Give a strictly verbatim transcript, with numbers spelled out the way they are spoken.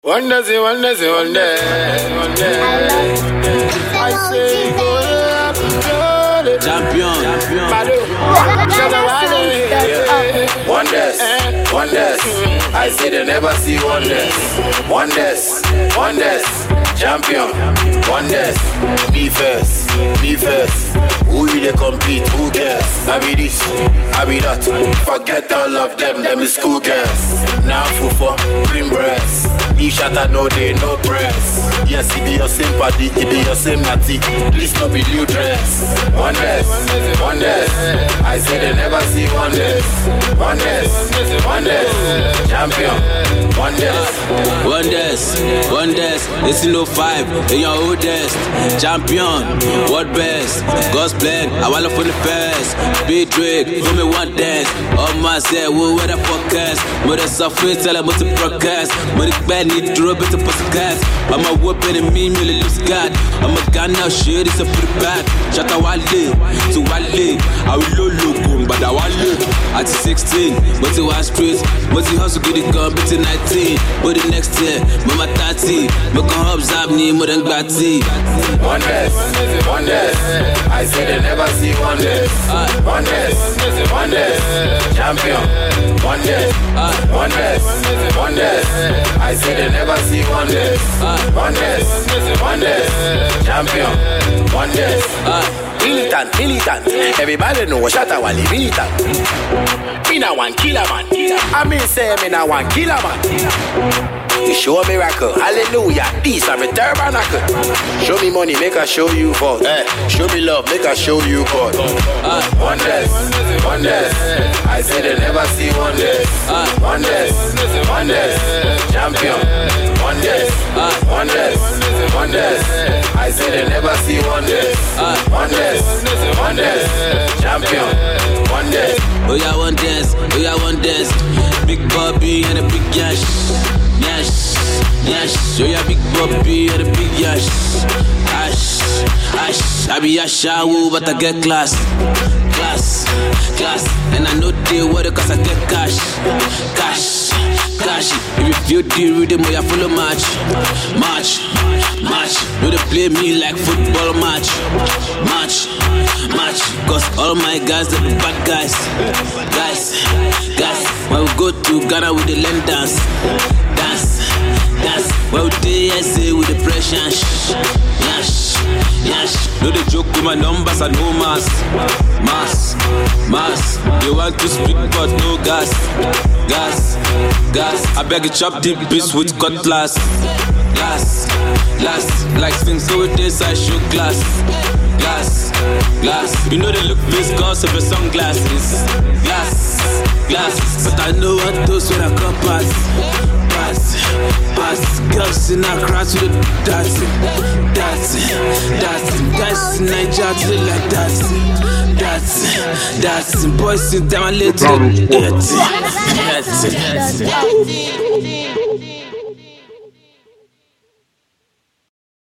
One day, one day, one day, one day. I say, go up, go up. Champion, champion. Wonders, wonders. I say they never see wonders. Wonders, wonders. Champion, wonders. Be first, be first. Who will they compete? Who cares? I be this, I be that. Forget all of them, them is school girls. Now fufu, green breast. Each shatter no day, no press. Yes, it be your same party, it be your same natty. Please not be new dress. Wonders, wonders. I say they never see wonders. Wonders, wonders. Champion, wonders. Wonders, wonders. It's in oh five, in your oldest. Champion, what best? God's plan, I want to for the first. Big Drake, for me one dance. All my say, who wear the focus? Mother software, tell them what to broadcast. Money bad, need to rub it to post the gas. I'm a whooping and me, me, lose God. I'm a gun now, shit, it's a pretty bad. Shut out, Wale, to Wale. I will look, but I want look. At sixteen, but it was streets. But it hustle, get it gone, but it nineteen. But the next year, mama thirty. Make a hubs, I've need more than Gatti. Wonders, wonders. I say they never see wonders. Wonders, wonders. Champion, wonders, wonders, wonders. I say they never see wonders. Wonders, wonders. Champion, wonders. Militant, militant. Everybody know Shatta Wale militant. Me na one killer man. I mean say me na one killer man. You show a miracle, hallelujah, peace and return miracle. Show me money, make I show you God. Eh, show me love, make I show you God. Uh, wonders, wonders. I say they never see wonders. Uh, wonders, wonders. Champion, wonders, uh, wonders, wonders. I say they never see wonders. Uh, wonders, wonders. Champion, wonders. Oh yeah, wonders, oh yeah, wonders. Big Bobby and a big yash. Yash, yash, oh yeah, big Bobby and a big yash. Ash, ash, I be yash, but I get class. Class, class, and I know they worry cause I get cash. Cash, cash, if you feel the rhythm, oh yeah, follow match. Match, match, no they play me like football match. Match, match, cause all my guys, they be bad guys. Guys, guys, when we go to Ghana with the land dance. Dance, dance, when we do S A with the pressure. Yash, yash, no they joke with my numbers and no mass. Mass, mass, they want to speak but no gas. Gas, gas, I beg you chop deep beats with cutlass. Glass, glass, like things so with this I show glass. Glass, glass, you know they look viscous of your sunglasses. Glass, glass, but I know what those when I come past. Pass, pass, girls in our crowds with the dancing. Dancing, dancing, guys in Nigeria to like dancing. Dancing, dancing, boys in time I let it. Dancing, dancing, dancing.